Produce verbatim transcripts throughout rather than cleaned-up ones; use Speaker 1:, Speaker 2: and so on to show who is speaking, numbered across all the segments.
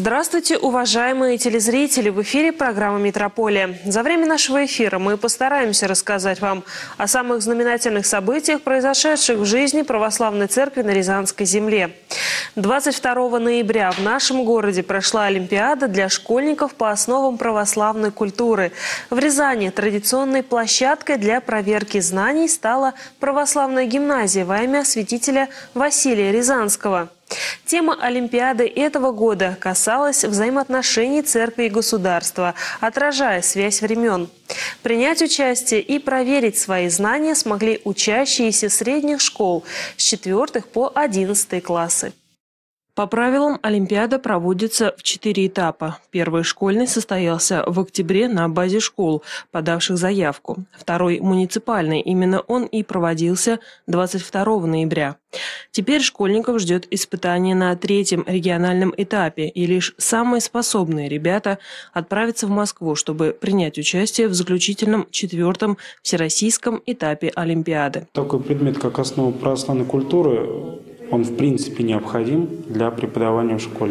Speaker 1: Здравствуйте, уважаемые телезрители! В эфире программа «Метрополия». За время нашего эфира мы постараемся рассказать вам о самых знаменательных событиях, произошедших в жизни Православной Церкви на Рязанской земле. двадцать второго ноября в нашем городе прошла Олимпиада для школьников по основам православной культуры. В Рязани традиционной площадкой для проверки знаний стала православная гимназия во имя святителя Василия Рязанского. Тема Олимпиады этого года касалась взаимоотношений церкви и государства, отражая связь времен. Принять участие и проверить свои знания смогли учащиеся средних школ с четвёртых по одиннадцатый классы. По правилам, Олимпиада проводится в четыре этапа. Первый школьный состоялся в октябре на базе школ, подавших заявку. Второй муниципальный, именно он и проводился двадцать второго ноября. Теперь школьников ждет испытание на третьем региональном этапе, и лишь самые способные ребята отправятся в Москву, чтобы принять участие в заключительном четвертом всероссийском этапе Олимпиады.
Speaker 2: Такой предмет, как основа православной культуры, он в принципе необходим для преподавания в школе.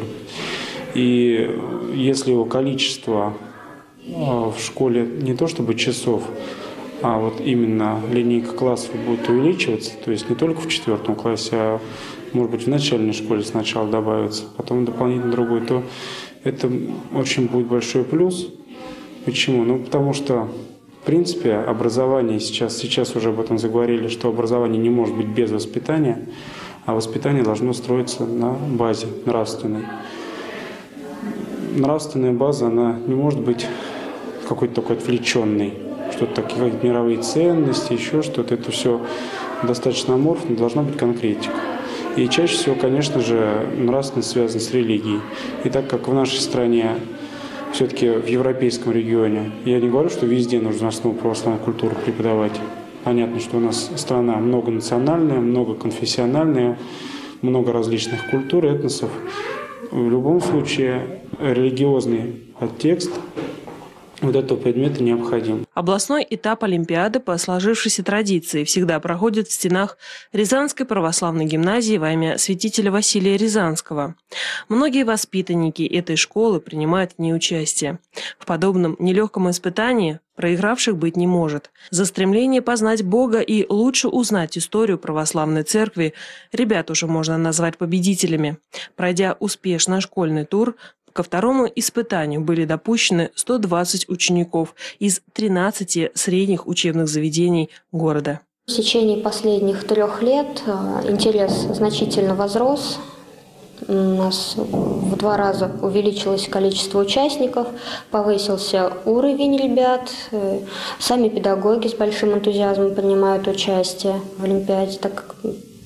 Speaker 2: И если его количество в школе не то чтобы часов, а вот именно линейка классов будет увеличиваться, то есть не только в четвертом классе, а может быть в начальной школе сначала добавится, потом дополнительно другой, то это очень будет большой плюс. Почему? Ну потому что в принципе образование, сейчас, сейчас уже об этом заговорили, что образование не может быть без воспитания, а воспитание должно строиться на базе нравственной. Нравственная база, она не может быть какой-то такой отвлеченной. Что-то такие, как мировые ценности, еще что-то. Это все достаточно аморфно, должна быть конкретика. И чаще всего, конечно же, нравственность связана с религией. И так как в нашей стране, все-таки в европейском регионе, я не говорю, что везде нужно основу православной культуры преподавать. Понятно, что у нас страна многонациональная, многоконфессиональная, много различных культур, этносов. В любом случае религиозный подтекст вот этого предмета необходим.
Speaker 1: Областной этап Олимпиады по сложившейся традиции всегда проходит в стенах Рязанской православной гимназии во имя святителя Василия Рязанского. Многие воспитанники этой школы принимают в ней участие. В подобном нелегком испытании проигравших быть не может. За стремление познать Бога и лучше узнать историю православной церкви ребят уже можно назвать победителями. Пройдя успешно школьный тур, ко второму испытанию были допущены сто двадцать учеников из тринадцати средних учебных заведений города.
Speaker 3: В течение последних трех лет интерес значительно возрос. У нас в два раза увеличилось количество участников, повысился уровень ребят. Сами педагоги с большим энтузиазмом принимают участие в Олимпиаде, так как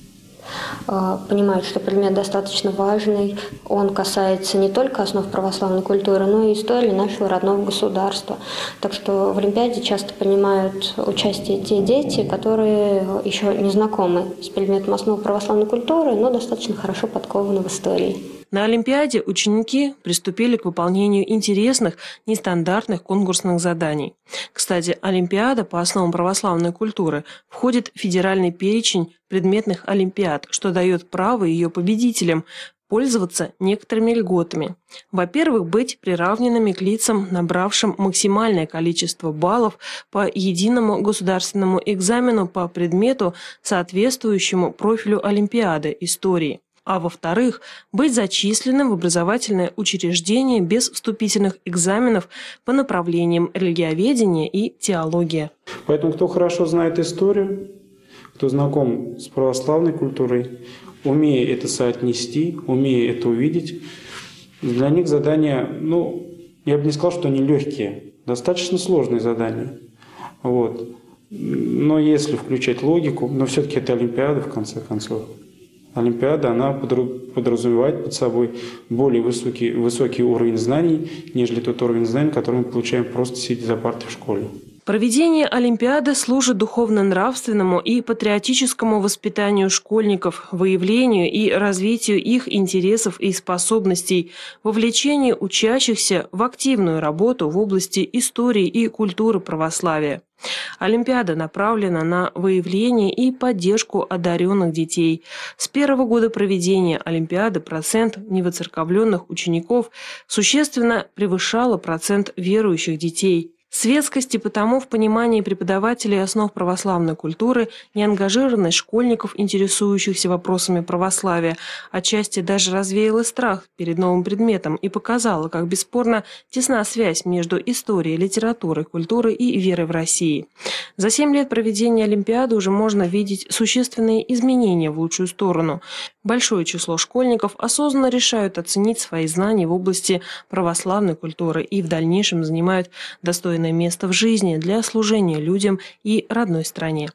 Speaker 3: понимают, что предмет достаточно важный. Он касается не только основ православной культуры, но и истории нашего родного государства. Так что в Олимпиаде часто принимают участие те дети, которые еще не знакомы с предметом основ православной культуры, но достаточно хорошо подкованы в истории.
Speaker 1: На Олимпиаде ученики приступили к выполнению интересных, нестандартных конкурсных заданий. Кстати, Олимпиада по основам православной культуры входит в федеральный перечень предметных олимпиад, что дает право ее победителям пользоваться некоторыми льготами. Во-первых, быть приравненными к лицам, набравшим максимальное количество баллов по единому государственному экзамену по предмету, соответствующему профилю Олимпиады истории. А во-вторых, быть зачисленным в образовательное учреждение без вступительных экзаменов по направлениям религиоведения и теология.
Speaker 2: Поэтому кто хорошо знает историю, кто знаком с православной культурой, умея это соотнести, умея это увидеть, для них задания, ну, я бы не сказал, что они легкие, достаточно сложные задания. Вот. Но если включать логику, но все-таки это Олимпиада в конце концов. Олимпиада, она подразумевает под собой более высокий, высокий уровень знаний, нежели тот уровень знаний, который мы получаем просто сидя за партой в школе.
Speaker 1: Проведение Олимпиады служит духовно-нравственному и патриотическому воспитанию школьников, выявлению и развитию их интересов и способностей, вовлечению учащихся в активную работу в области истории и культуры православия. Олимпиада направлена на выявление и поддержку одаренных детей. С первого года проведения Олимпиады процент невоцерковленных учеников существенно превышало процент верующих детей. Светскость и потому в понимании преподавателей основ православной культуры, неангажированность школьников, интересующихся вопросами православия, отчасти даже развеяла страх перед новым предметом и показала, как бесспорно тесна связь между историей, литературой, культурой и верой в России. За семь лет проведения Олимпиады уже можно видеть существенные изменения в лучшую сторону. Большое число школьников осознанно решают оценить свои знания в области православной культуры и в дальнейшем занимают достойное место в жизни для служения людям и родной стране.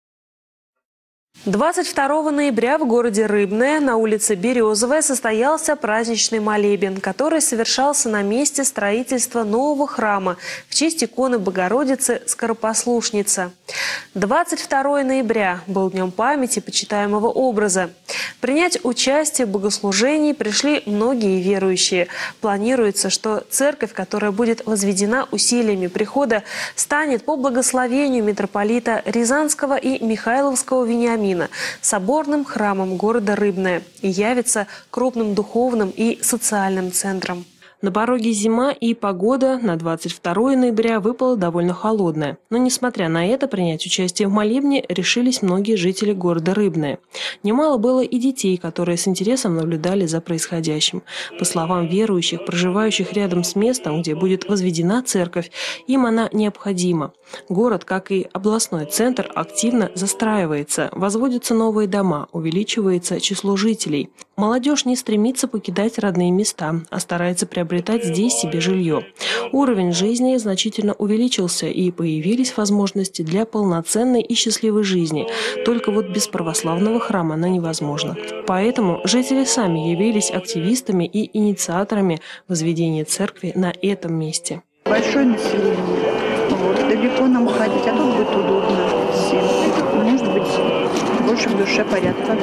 Speaker 4: двадцать второго ноября в городе Рыбное на улице Березовая состоялся праздничный молебен, который совершался на месте строительства нового храма в честь иконы Богородицы Скоропослушница. двадцать второго ноября был днем памяти почитаемого образа. Принять участие в богослужении пришли многие верующие. Планируется, что церковь, которая будет возведена усилиями прихода, станет по благословению митрополита Рязанского и Михайловского Вениамина соборным храмом города Рыбное и явится крупным духовным и социальным центром.
Speaker 1: На пороге зима, и погода на двадцать второго ноября выпала довольно холодная. Но, несмотря на это, принять участие в молебне решились многие жители города Рыбное. Немало было и детей, которые с интересом наблюдали за происходящим. По словам верующих, проживающих рядом с местом, где будет возведена церковь, им она необходима. Город, как и областной центр, активно застраивается, возводятся новые дома, увеличивается число жителей. Молодежь не стремится покидать родные места, а старается приобретать здесь себе жилье. Уровень жизни значительно увеличился, и появились возможности для полноценной и счастливой жизни. Только вот без православного храма она невозможна. Поэтому жители сами явились активистами и инициаторами возведения церкви на этом месте.
Speaker 5: Большое население. Вот, далеко нам ходить, а тут будет удобно всем. Может быть, больше в душе порядка.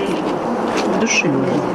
Speaker 5: В душе.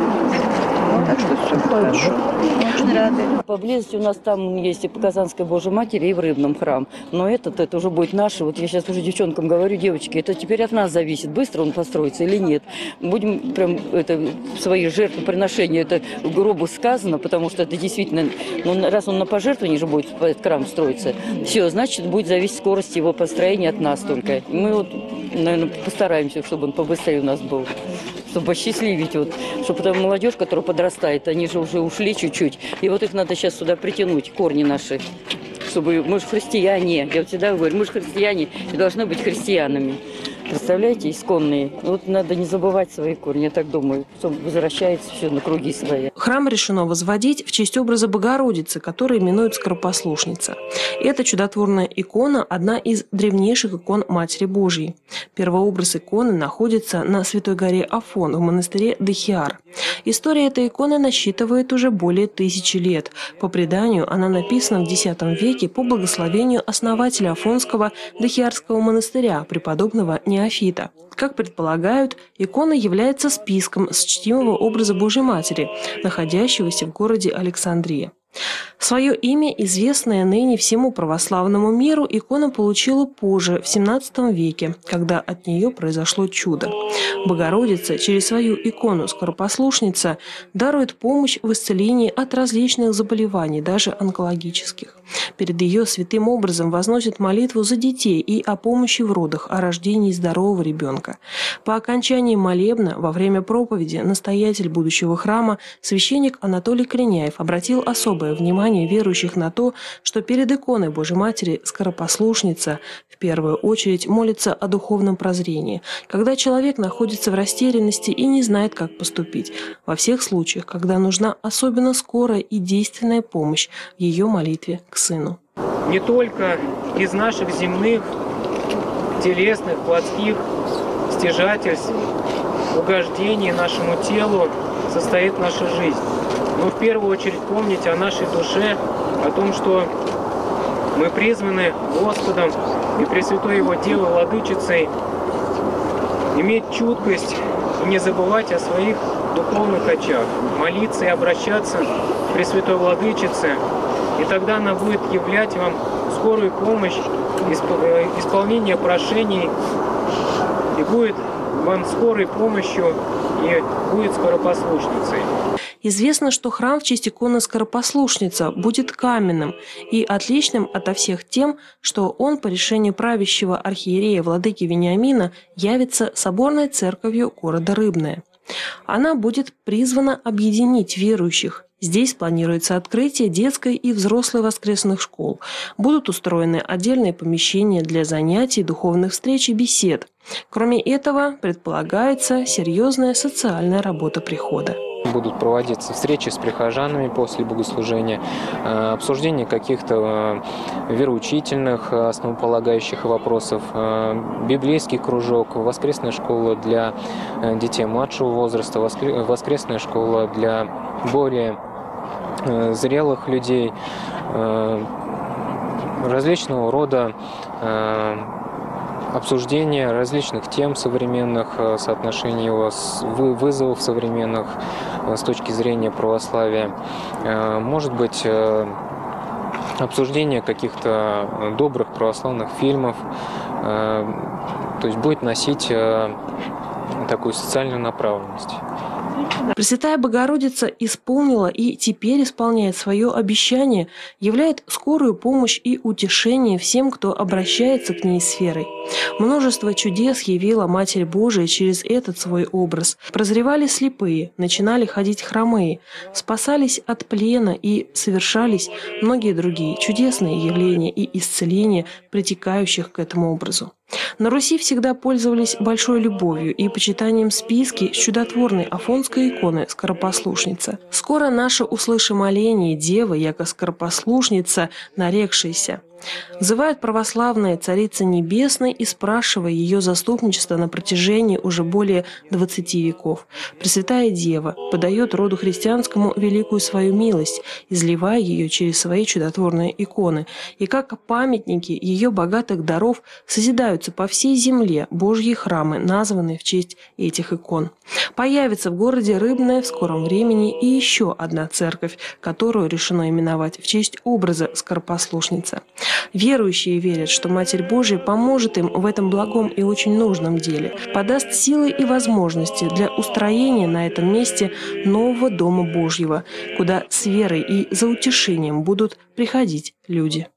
Speaker 5: Так что все хорошо. Очень рады.
Speaker 6: Поблизости у нас там есть и по Казанской Божьей Матери, и в Рыбном храм. Но этот, это уже будет наш. Вот я сейчас уже девчонкам говорю, девочки, это теперь от нас зависит, быстро он построится или нет. Будем прям это, свои жертвоприношения, это грубо сказано, потому что это действительно, ну, раз он на пожертвовании же будет этот храм строиться, все, значит, будет зависеть скорость его построения от нас только. И мы вот, наверное, постараемся, чтобы он побыстрее у нас был. Чтобы осчастливить, вот, чтобы там молодежь, которая подрастает, они же уже ушли чуть-чуть. И вот их надо сейчас сюда притянуть, корни наши. Чтобы мы же христиане, я вот всегда говорю, мы же христиане и должны быть христианами. Представляете, исконные. Вот надо не забывать свои корни, я так думаю. Потом возвращается все на круги свои.
Speaker 1: Храм решено возводить в честь образа Богородицы, который именует Скоропослушница. Эта чудотворная икона – одна из древнейших икон Матери Божьей. Первообраз иконы находится на Святой горе Афон в монастыре Дахиар. История этой иконы насчитывает уже более тысячи лет. По преданию, она написана в десятом веке по благословению основателя Афонского Дахиарского монастыря, преподобного Неофита. Как предполагают, икона является списком с чтимого образа Божьей Матери, находящегося в городе Александрия. Свое имя, известное ныне всему православному миру, икона получила позже, в семнадцатом веке, когда от нее произошло чудо. Богородица через свою икону Скоропослушница дарует помощь в исцелении от различных заболеваний, даже онкологических. Перед ее святым образом возносит молитву за детей и о помощи в родах, о рождении здорового ребенка. По окончании молебна, во время проповеди, настоятель будущего храма, священник Анатолий Креняев, обратил особое внимание верующих на то, что перед иконой Божьей Матери Скоропослушница в первую очередь молится о духовном прозрении, когда человек находится в растерянности и не знает, как поступить. Во всех случаях, когда нужна особенно скорая и действенная помощь в ее молитве к Сыну.
Speaker 7: Не только из наших земных, телесных, плотских стяжательств, угождений нашему телу состоит наша жизнь. Но в первую очередь помнить о нашей душе, о том, что Мы призваны Господом и Пресвятой Его Девой Владычицей иметь чуткость и не забывать о своих духовных очах, молиться и обращаться к Пресвятой Владычице, и тогда она будет являть вам скорую помощь, исполнение прошений, и будет вам скорой помощью, и будет скоропослушницей.
Speaker 4: Известно, что храм в честь иконы Скоропослушница будет каменным и отличным ото всех тем, что он по решению правящего архиерея владыки Вениамина явится соборной церковью города Рыбное. Она будет призвана объединить верующих. Здесь планируется открытие детской и взрослой воскресных школ. Будут устроены отдельные помещения для занятий, духовных встреч и бесед. Кроме этого, предполагается серьезная социальная работа прихода.
Speaker 8: Будут проводиться встречи с прихожанами после богослужения, обсуждение каких-то вероучительных, основополагающих вопросов, библейский кружок, воскресная школа для детей младшего возраста, воскресная школа для более зрелых людей, различного рода обсуждение различных тем современных, соотношений вызовов современных с точки зрения православия. Может быть, обсуждение каких-то добрых православных фильмов. То есть будет носить такую социальную направленность.
Speaker 4: Пресвятая Богородица исполнила и теперь исполняет свое обещание, являет скорую помощь и утешение всем, кто обращается к ней с верой. Множество чудес явила Матерь Божия через этот свой образ. Прозревали слепые, начинали ходить хромые, спасались от плена и совершались многие другие чудесные явления и исцеления, притекающих к этому образу. На Руси всегда пользовались большой любовью и почитанием списки с чудотворной афонской иконы «Скоропослушница». «Скоро наше услышим моление Девы, яко скоропослушница, нарекшейся». Взывает православная Царица Небесной и спрашивая ее заступничество на протяжении уже более двадцати веков. Пресвятая Дева подает роду христианскому великую свою милость, изливая ее через свои чудотворные иконы. И как памятники ее богатых даров созидаются по всей земле Божьи храмы, названные в честь этих икон. Появится в городе Рыбное в скором времени и еще одна церковь, которую решено именовать в честь образа Скоропослушница. Верующие верят, что Матерь Божия поможет им в этом благом и очень нужном деле, подаст силы и возможности для устроения на этом месте нового Дома Божьего, куда с верой и за утешением будут приходить люди.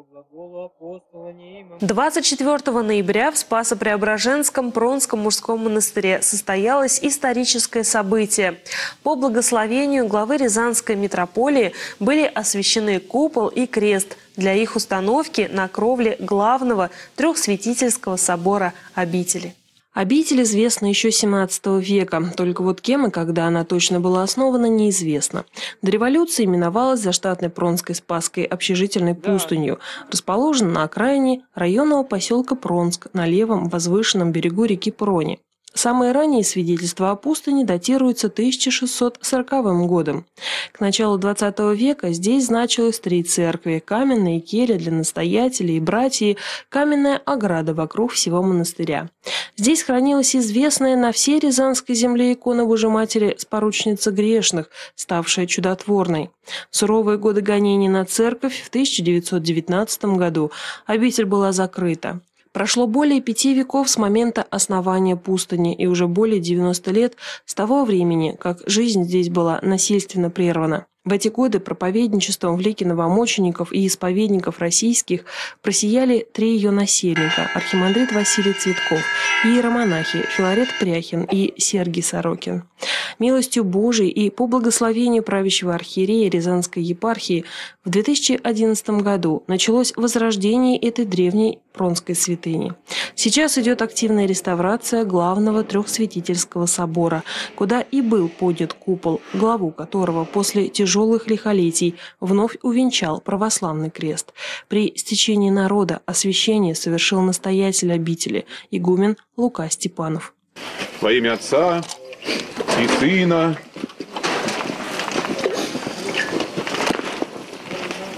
Speaker 1: двадцать четвёртого ноября в Спасо-Преображенском Пронском мужском монастыре состоялось историческое событие. По благословению главы Рязанской митрополии были освящены купол и крест для их установки на кровле главного трехсвятительского собора обители.
Speaker 4: Обитель известна еще с семнадцатого века, только вот кем и когда она точно была основана, неизвестно. До революции именовалась заштатной Пронской Спасской общежительной пустынью, расположена на окраине районного поселка Пронск на левом возвышенном берегу реки Прони. Самые ранние свидетельства о пустыне датируются тысяча шестьсот сороковым годом. К началу двадцатого века здесь значилось три церкви: каменная келья для настоятелей и братьев, каменная ограда вокруг всего монастыря. Здесь хранилась известная на всей Рязанской земле икона Божией Матери Споручница грешных, ставшая чудотворной. В суровые годы гонений на церковь в тысяча девятьсот девятнадцатом году обитель была закрыта. Прошло более пяти веков с момента основания пустыни и уже более девяноста лет с того времени, как жизнь здесь была насильственно прервана. В эти годы проповедничеством в лике новомучеников и исповедников российских просияли три ее насельника – архимандрит Василий Цветков, иеромонахи Филарет Пряхин и Сергий Сорокин. Милостью Божией и по благословению правящего архиерея Рязанской епархии в две тысячи одиннадцатом году началось возрождение этой древней пронской святыни. Сейчас идет активная реставрация главного трехсвятительского собора, куда и был поднят купол, главу которого после тяжелых лихолетий вновь увенчал православный крест. При стечении народа освящение совершил настоятель обители, игумен Лука Степанов.
Speaker 9: Во имя Отца и Сына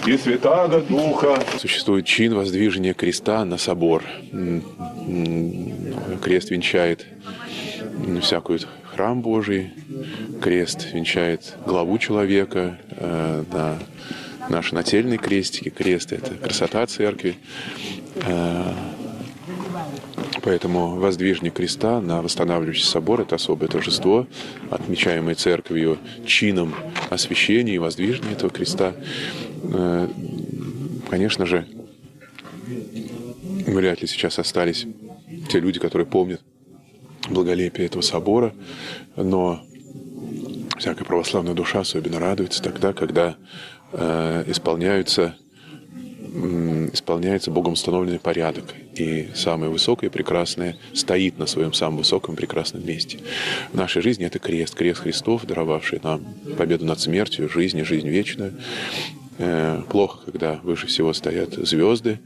Speaker 9: и Святаго Духа.
Speaker 10: Существует чин воздвижения креста на собор. Крест венчает всякую храм Божий, крест венчает главу человека, на наши нательные крестики. Крест – это красота церкви. Поэтому воздвижение креста на восстанавливающийся собор – это особое торжество, отмечаемое церковью чином освящения и воздвижения этого креста. Конечно же, вряд ли сейчас остались те люди, которые помнят благолепие этого собора, но всякая православная душа особенно радуется тогда, когда э, исполняются, э, исполняется Богом установленный порядок, и самое высокое и прекрасное стоит на своем самом высоком и прекрасном месте. В нашей жизни это крест, крест Христов, даровавший нам победу над смертью, жизнь и жизнь вечную. Э, плохо, когда выше всего стоят звезды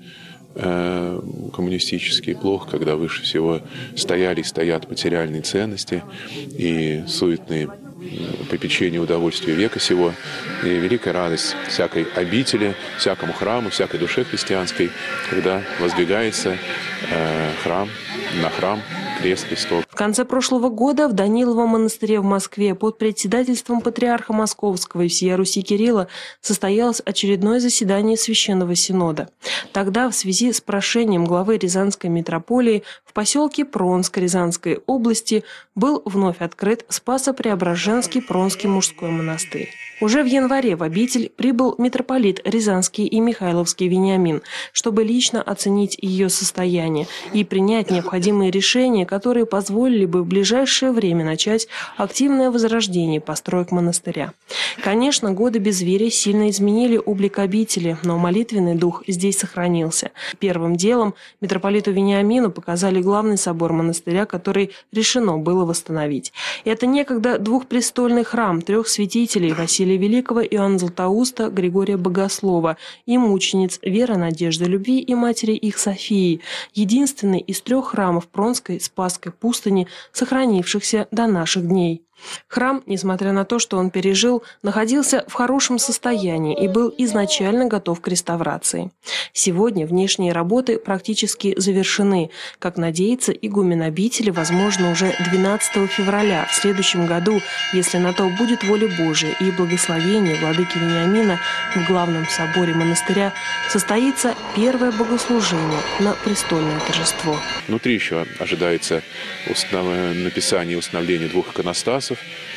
Speaker 10: коммунистические, плохо, когда выше всего стояли и стоят материальные ценности и суетные попечения удовольствия века сего. И великая радость всякой обители, всякому храму, всякой душе христианской, когда воздвигается э, храм на храм, крест Христов.
Speaker 4: В конце прошлого года в Даниловом монастыре в Москве под председательством патриарха Московского и всея Руси Кирилла состоялось очередное заседание Священного Синода. Тогда в связи с прошением главы Рязанской митрополии в поселке Пронск Рязанской области был вновь открыт Спасо-Преображенский Пронский мужской монастырь. Уже в январе в обитель прибыл митрополит Рязанский и Михайловский Вениамин, чтобы лично оценить ее состояние и принять необходимые решения, которые позволили бы в ближайшее время начать активное возрождение построек монастыря. Конечно, годы безверия сильно изменили облик обители, но молитвенный дух здесь сохранился. Первым делом митрополиту Вениамину показали главный собор монастыря, который решено было восстановить. Это некогда двухпрестольный храм трех святителей Василия Великого, Иоанна Златоуста, Григория Богослова и мучениц Веры, Надежды, Любви и матери их Софии, единственный из трех храмов Пронской Спасской пустыни, сохранившихся до наших дней. Храм, несмотря на то, что он пережил, находился в хорошем состоянии и был изначально готов к реставрации. Сегодня внешние работы практически завершены. Как надеется игумен обители, возможно, уже двенадцатого февраля в следующем году, если на то будет воля Божия и благословение владыки Вениамина, в главном соборе монастыря состоится первое богослужение на престольное торжество.
Speaker 10: Внутри еще ожидается установ... написание и установление двух иконостасов,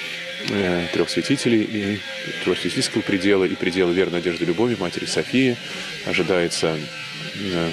Speaker 10: трех святителей и трех святительского предела и предела Веры, Надежды, Любови, матери Софии. Ожидается э,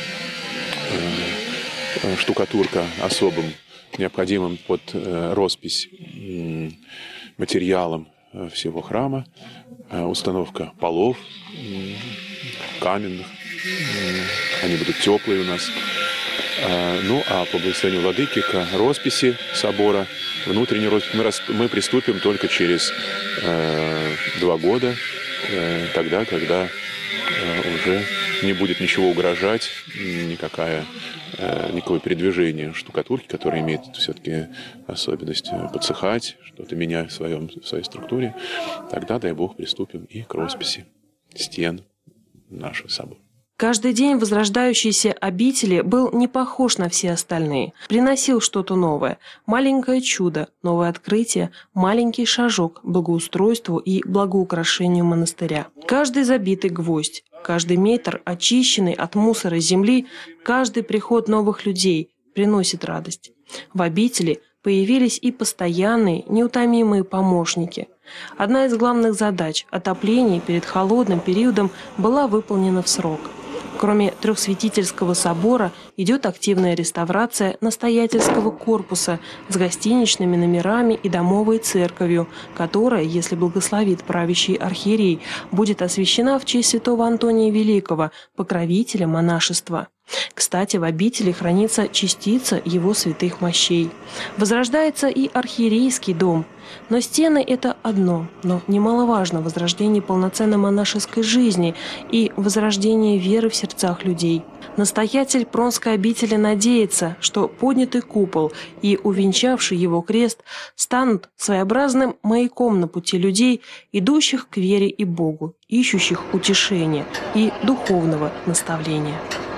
Speaker 10: э, штукатурка особым, необходимым под э, роспись э, материалом всего храма, э, установка полов э, каменных, э, они будут теплые у нас. Ну, а по благословению владыки к росписи собора, внутренней росписи, мы, рас, мы приступим только через э, два года, э, тогда, когда э, уже не будет ничего угрожать, никакая, э, никакое передвижение штукатурки, которая имеет все-таки особенность подсыхать, что-то менять в, своем, в своей структуре. Тогда, дай Бог, приступим и к росписи стен нашего собора.
Speaker 4: Каждый день возрождающейся обители был не похож на все остальные. Приносил что-то новое. Маленькое чудо, новое открытие, маленький шажок к благоустройству и благоукрашению монастыря. Каждый забитый гвоздь, каждый метр очищенный от мусора земли, каждый приход новых людей приносит радость. В обители появились и постоянные, неутомимые помощники. Одна из главных задач – отопление перед холодным периодом – была выполнена в срок. Кроме Трехсвятительского собора идет активная реставрация настоятельского корпуса с гостиничными номерами и домовой церковью, которая, если благословит правящий архиерей, будет освящена в честь святого Антония Великого, покровителя монашества. Кстати, в обители хранится частица его святых мощей. Возрождается и архиерейский дом. Но стены – это одно, но немаловажно возрождение полноценной монашеской жизни и возрождение веры в сердцах людей. Настоятель Пронской обители надеется, что поднятый купол и увенчавший его крест станут своеобразным маяком на пути людей, идущих к вере и Богу, ищущих утешения и духовного наставления.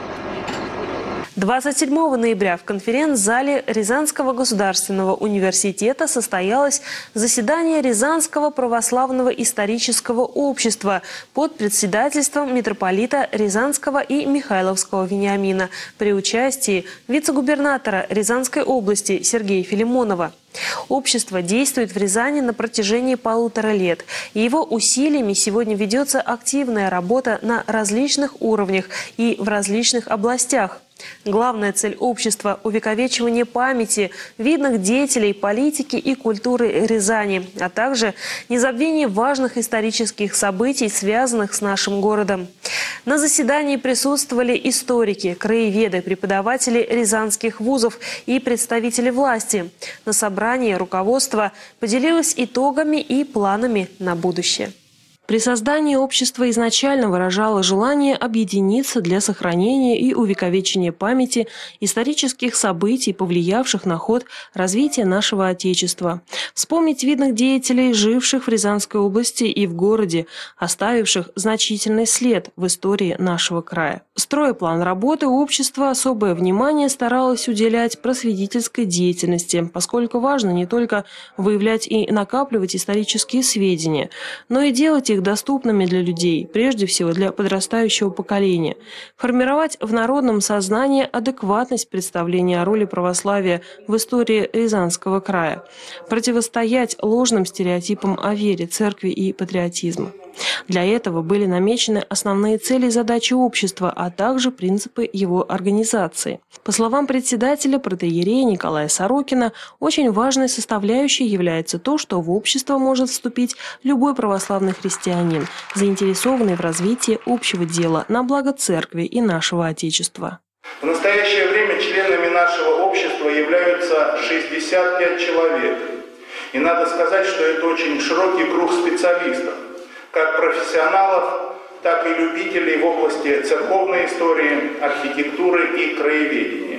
Speaker 1: двадцать седьмого ноября в конференц-зале Рязанского государственного университета состоялось заседание Рязанского православного исторического общества под председательством митрополита Рязанского и Михайловского Вениамина при участии вице-губернатора Рязанской области Сергея Филимонова. Общество действует в Рязани на протяжении полутора лет, и его усилиями сегодня ведется активная работа на различных уровнях и в различных областях. Главная цель общества – увековечивание памяти видных деятелей политики и культуры Рязани, а также незабвение важных исторических событий, связанных с нашим городом. На заседании присутствовали историки, краеведы, преподаватели рязанских вузов и представители власти. На собрании руководство поделилось итогами и планами на будущее.
Speaker 4: При создании общества изначально выражало желание объединиться для сохранения и увековечения памяти исторических событий, повлиявших на ход развития нашего Отечества. Вспомнить видных деятелей, живших в Рязанской области и в городе, оставивших значительный след в истории нашего края. Строя план работы, общество особое внимание старалось уделять просветительской деятельности, поскольку важно не только выявлять и накапливать исторические сведения, но и делать их доступными для людей, прежде всего для подрастающего поколения, формировать в народном сознании адекватность представления о роли православия в истории Рязанского края, противостоять ложным стереотипам о вере, церкви и патриотизма. Для этого были намечены основные цели и задачи общества, а также принципы его организации. По словам председателя протоиерея Николая Сорокина, очень важной составляющей является то, что в общество может вступить любой православный христианин, заинтересованный в развитии общего дела на благо церкви и нашего Отечества.
Speaker 11: В настоящее время членами нашего общества являются шестьдесят пять человек. И надо сказать, что это очень широкий круг специалистов, как профессионалов, так и любителей в области церковной истории, архитектуры и краеведения.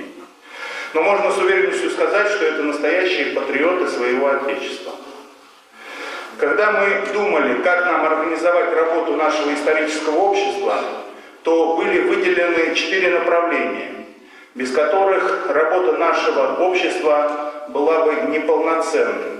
Speaker 11: Но можно с уверенностью сказать, что это настоящие патриоты своего Отечества. Когда мы думали, как нам организовать работу нашего исторического общества, то были выделены четыре направления, без которых работа нашего общества была бы неполноценной.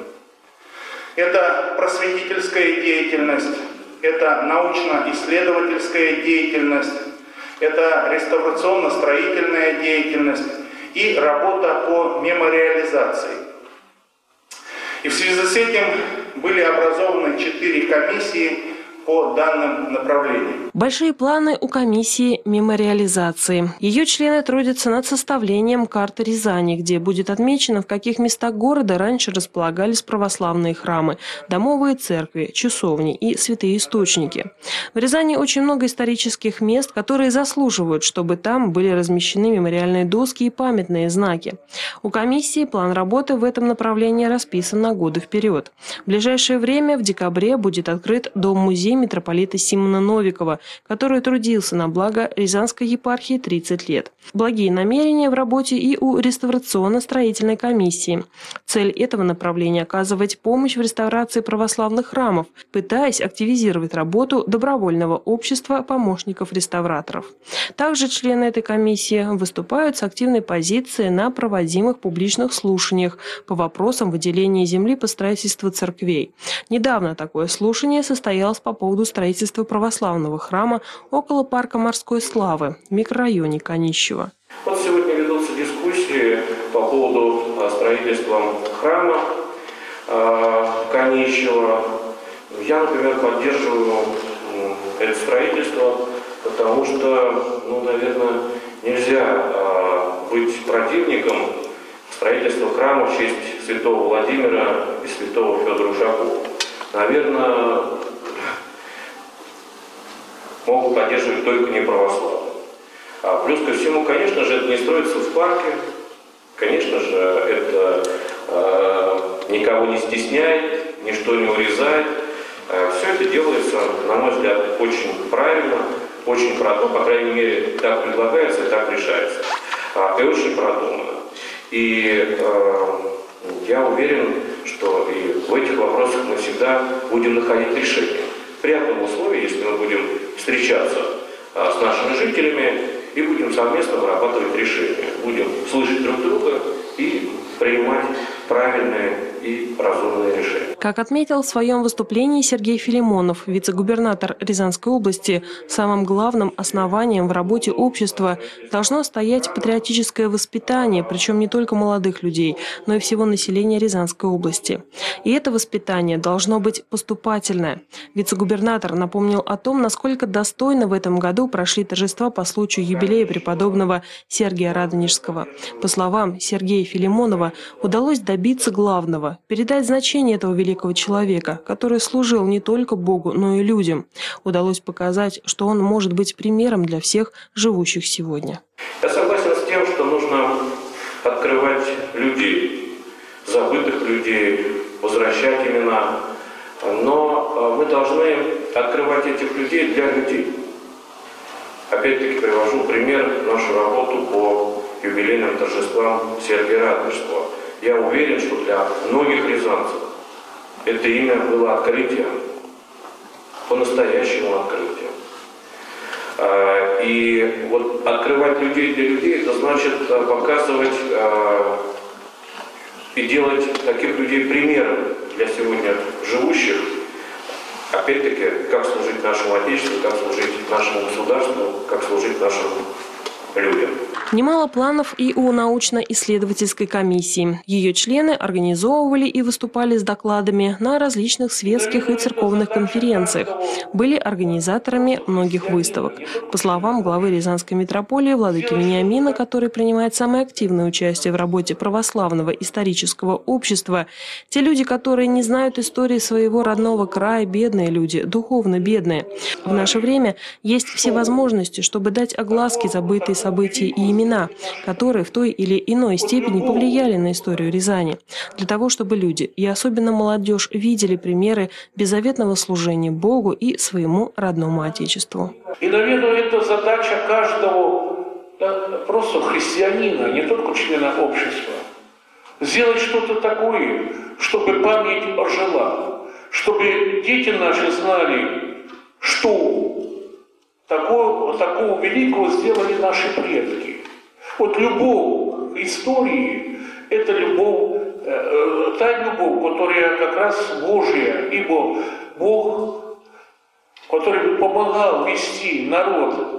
Speaker 11: Это просветительская деятельность, это научно-исследовательская деятельность, это реставрационно-строительная деятельность и работа по мемориализации. И в связи с этим были образованы четыре комиссии по данным направлениям.
Speaker 4: Большие планы у комиссии мемориализации. Ее члены трудятся над составлением карты Рязани, где будет отмечено, в каких местах города раньше располагались православные храмы, домовые церкви, часовни и святые источники. В Рязани очень много исторических мест, которые заслуживают, чтобы там были размещены мемориальные доски и памятные знаки. У комиссии план работы в этом направлении расписан на годы вперед. В ближайшее время, в декабре, будет открыт дом-музей митрополита Симона Новикова, который трудился на благо Рязанской епархии тридцать лет. Благие намерения в работе и у реставрационно-строительной комиссии. Цель этого направления – оказывать помощь в реставрации православных храмов, пытаясь активизировать работу добровольного общества помощников-реставраторов. Также члены этой комиссии выступают с активной позицией на проводимых публичных слушаниях по вопросам выделения земли по строительству церквей. Недавно такое слушание состоялось по поводу строительства православного храма около парка Морской Славы в микрорайоне Канищево.
Speaker 12: Вот сегодня ведутся дискуссии по поводу строительства храма Канищева. Я, например, поддерживаю это строительство, потому что, ну, наверное, нельзя быть противником строительства храма в честь святого Владимира и святого Федора Ушакова. Наверное, могут поддерживать только неправославные. А плюс ко всему, конечно же, это не строится в парке, конечно же, это э, никого не стесняет, ничто не урезает. Э, все это делается, на мой взгляд, очень правильно, очень продумано, по крайней мере, так предлагается и так решается. И очень продумано. И э, я уверен, что и в этих вопросах мы всегда будем находить решение. При одном условии, если мы будем встречаться э, с нашими жителями и будем совместно вырабатывать решения. Будем слышать друг друга и принимать правильные и разумные решения.
Speaker 4: Как отметил в своем выступлении Сергей Филимонов, вице-губернатор Рязанской области, самым главным основанием в работе общества должно стоять патриотическое воспитание, причем не только молодых людей, но и всего населения Рязанской области. И это воспитание должно быть поступательное. Вице-губернатор напомнил о том, насколько достойно в этом году прошли торжества по случаю юбилея преподобного Сергия Радонежского. По словам Сергея Филимонова, удалось добиться главного – передать значение этого великого человека, который служил не только Богу, но и людям. Удалось показать, что он может быть примером для всех живущих сегодня.
Speaker 12: Я согласен с тем, что нужно открывать людей, забытых людей, возвращать имена. Но мы должны открывать этих людей для людей. Опять-таки привожу пример нашу работу по юбилейным торжествам Сергия Радонежского. Я уверен, что для многих рязанцев это имя было открытием, по-настоящему открытием. И вот открывать людей для людей, это значит показывать и делать таких людей примером для сегодня живущих. Опять-таки, как служить нашему Отечеству, как служить нашему государству, как служить нашим людям.
Speaker 4: Немало планов и у научно-исследовательской комиссии. Ее члены организовывали и выступали с докладами на различных светских и церковных конференциях. Были организаторами многих выставок. По словам главы Рязанской митрополии владыки Вениамина, который принимает самое активное участие в работе православного исторического общества, те люди, которые не знают истории своего родного края, бедные люди, духовно бедные. В наше время есть все возможности, чтобы дать огласке забытые события и имена, которые в той или иной степени повлияли на историю Рязани. Для того, чтобы люди, и особенно молодежь, видели примеры беззаветного служения Богу и своему родному Отечеству.
Speaker 13: И, наверное, это задача каждого, да, просто христианина, не только члена общества. Сделать что-то такое, чтобы память ожила, чтобы дети наши знали, что такого, такого великого сделали наши предки. Вот любовь к истории – это любовь, э, та любовь, которая как раз Божья, ибо Бог, который помогал вести народ,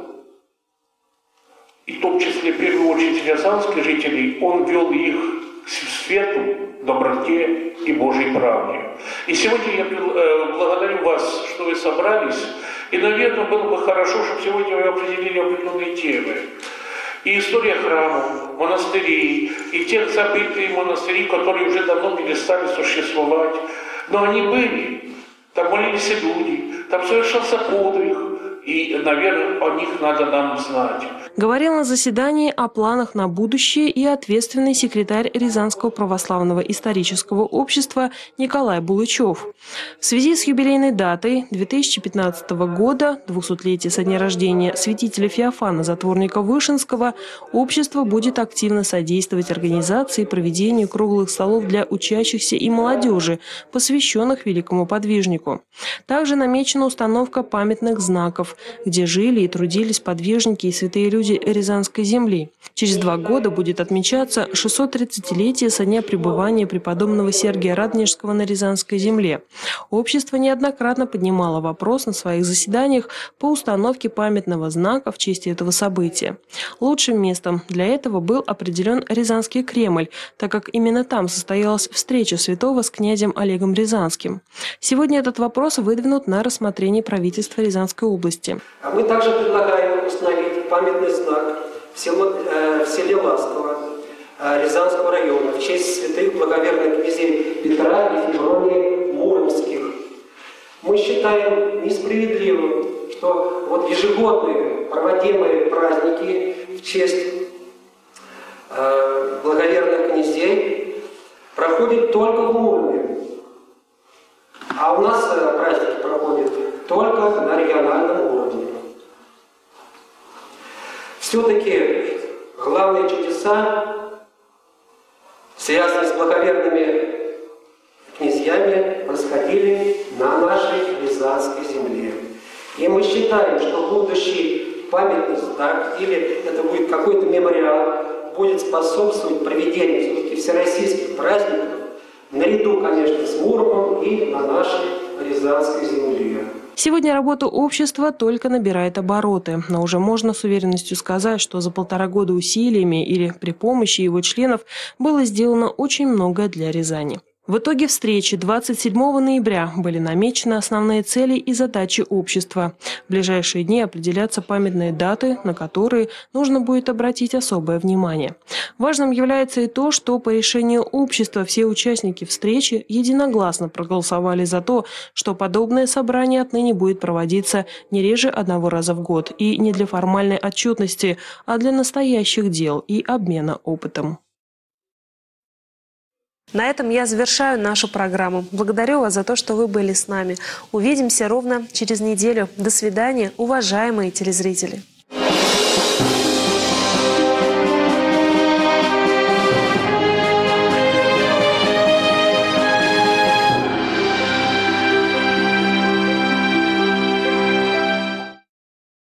Speaker 13: и в том числе, в первую очередь, рязанских жителей, Он вел их к свету, доброте и Божьей правде. И сегодня я благодарю вас, что вы собрались, и, наверное, было бы хорошо, чтобы сегодня вы определили определенные темы. И история храмов, монастырей, и тех забытых монастырей, которые уже давно перестали существовать. Но они были, там молились люди, там совершался подвиг, и, наверное, о них надо нам знать.
Speaker 4: Говорил на заседании о планах на будущее и ответственный секретарь Рязанского православного исторического общества Николай Булычев. В связи с юбилейной датой две тысячи пятнадцатого года, двухсотлетия со дня рождения святителя Феофана Затворника Вышинского, общество будет активно содействовать организации и проведению круглых столов для учащихся и молодежи, посвященных великому подвижнику. Также намечена установка памятных знаков, где жили и трудились подвижники и святые люди Рязанской земли. Через два года будет отмечаться шестьсоттридцатилетие со дня пребывания преподобного Сергия Радонежского на Рязанской земле. Общество неоднократно поднимало вопрос на своих заседаниях по установке памятного знака в честь этого события. Лучшим местом для этого был определен Рязанский Кремль, так как именно там состоялась встреча святого с князем Олегом Рязанским. Сегодня этот вопрос выдвинут на рассмотрение правительства Рязанской области.
Speaker 14: А мы также предлагаем установить памятный знак в, село, э, в селе Ласково э, Рязанского района в честь святых благоверных князей Петра и Февронии Муромских. Мы считаем несправедливым, что вот ежегодные проводимые праздники в честь э, благоверных князей проходят только в Муроме. А у нас э, праздники проходят только на региональном уровне. Все-таки главные чудеса, связанные с благоверными князьями, происходили на нашей Рязанской земле. И мы считаем, что будущий памятный знак или это будет какой-то мемориал, будет способствовать проведению все-таки всероссийских праздников, наряду, конечно, с Муромом и на нашей Рязанской земле.
Speaker 4: Сегодня работа общества только набирает обороты, но уже можно с уверенностью сказать, что за полтора года усилиями или при помощи его членов было сделано очень многое для Рязани. В итоге встречи двадцать седьмого ноября были намечены основные цели и задачи общества. В ближайшие дни определятся памятные даты, на которые нужно будет обратить особое внимание. Важным является и то, что по решению общества все участники встречи единогласно проголосовали за то, что подобное собрание отныне будет проводиться не реже одного раза в год и не для формальной отчетности, а для настоящих дел и обмена опытом.
Speaker 1: На этом я завершаю нашу программу. Благодарю вас за то, что вы были с нами. Увидимся ровно через неделю. До свидания, уважаемые телезрители.